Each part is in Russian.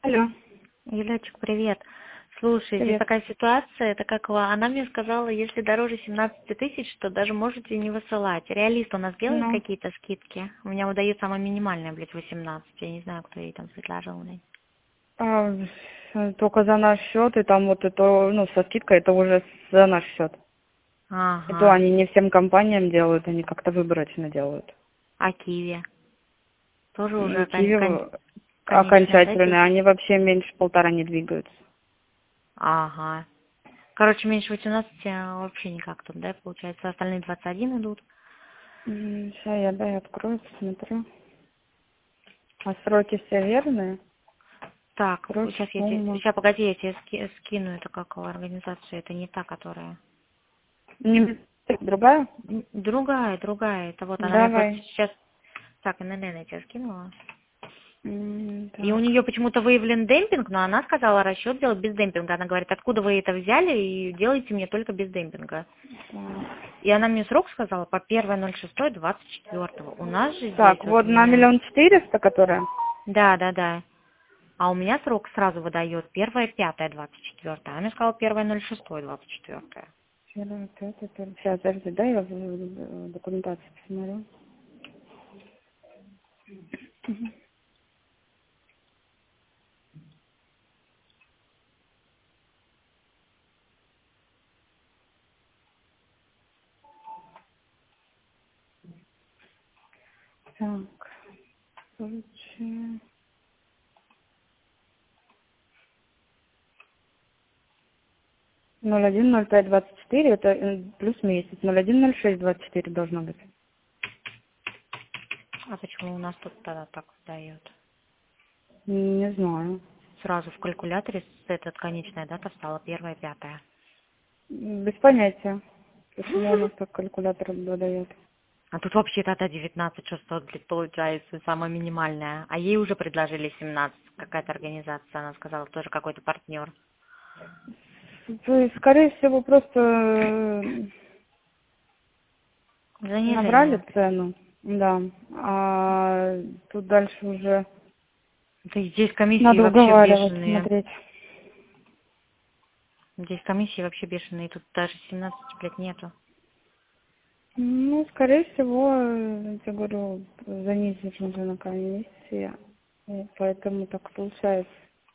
Алло, Юлечек, привет. Слушай, здесь привет. такая ситуация, это как она мне сказала, если дороже 17 тысяч, то даже можете не высылать. Реалист у нас делает Ну, какие-то скидки? У меня выдают самое минимальное, блядь, 18. Я не знаю, кто ей там предложил, блядь. а, только за наш счет, и там вот это, ну, со скидкой, это уже за наш счет. И то Ага. они не всем компаниям делают, они как-то выборочно делают. А Киви? Тоже Ну, уже Киви конечная, да, окончательно, здесь? они вообще меньше 1,5 не двигаются. Ага. Короче, меньше 18 вообще никак тут, да, получается? Остальные 21 идут. Сейчас я, дай, открою, посмотрю. А сроки все верные? Так, Сроки, сейчас сумма. сейчас, погоди, я тебе скину это какого организацию, это не та, которая. Не другая? Другая. Это вот она мне просто Давай. сейчас... Так, ННН я тебе скинула. И у Так. нее почему-то выявлен демпинг, но она сказала расчет делать без демпинга. Она говорит, откуда вы это взяли и делайте мне только без демпинга. Так. И она мне срок сказала по 1.06.24. У нас же здесь Так, вот вот у на меня... 1 400 000, которая. Да. А у меня срок сразу выдает 1.5.24. Она мне сказала 1.06.24. Первое, пятое, первое. Сейчас, подожди, да, я в документацию посмотрю. Так, короче, 01.05.24, это плюс месяц. 01.06.24 должно быть. А почему у нас тут тогда так выдает? Не знаю. Сразу в калькуляторе этот конечная дата стала 1.5. Без понятия, почему у нас так калькулятор выдает. А тут вообще дата 19 600, блядь, получается, самая минимальная. А ей уже предложили 17. Какая-то организация, она сказала, тоже какой-то партнер. То есть, скорее всего, просто набрали Занижение. цену, да, а тут дальше уже Да и здесь комиссии надо вообще уговаривать, бешеные. смотреть. Здесь комиссии вообще бешеные. Тут даже 17, блядь, нету. Ну, скорее всего, я тебе говорю, занизить уже на комиссии, и поэтому так получается.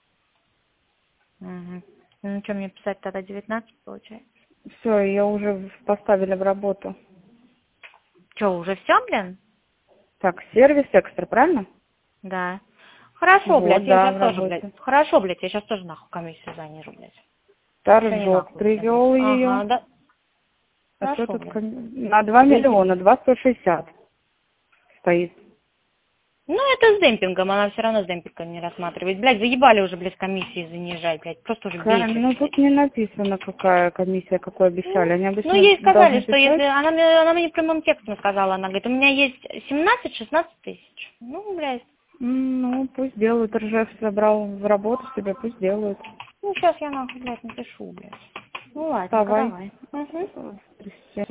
Угу. Ну, что мне писать тогда 19, получается? Все, ее уже поставили в работу. Что, уже все, блин? Так, сервис экстра, правильно? Да. Хорошо, блядь, Вот, я да, сейчас в тоже, блядь. работе. Хорошо, блядь, я сейчас тоже нахуй комиссию занижу, блядь. Что не Торжок нахуй, блядь. привел ее. Ага, да. А что Хорошо, тут блядь. на 2 То есть, миллиона, 2,160 стоит. ну, это с демпингом, она все равно с демпингом не рассматривает. Блядь, заебали уже, блядь, комиссии занижать, блядь. Просто уже бесит, Ну, блядь. тут не написано, какая комиссия, какой обещали. Они Ну, обычно ей сказали, должны что если... писать. Она мне прямым текстом сказала, она говорит, у меня есть 17-16 тысяч. Ну, блядь. Ну, пусть делают. Ржев собрал в работу себе, пусть делают. Ну, сейчас я нахуй, блядь, напишу, блядь. Ну, ладненько, Вставай. давай. Угу. Э,